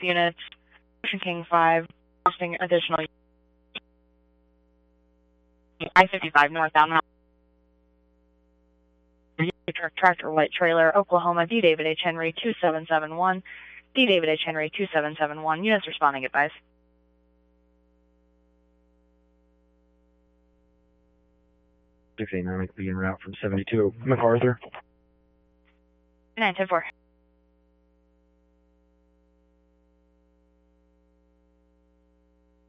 units. Ocean King 5, requesting additional I-55 northbound. Truck, tractor, light trailer, Oklahoma, D. David H. Henry 2771. D. David H. Henry 2771. Units responding, advise. Dynamic be en route from 72 MacArthur. 910-4.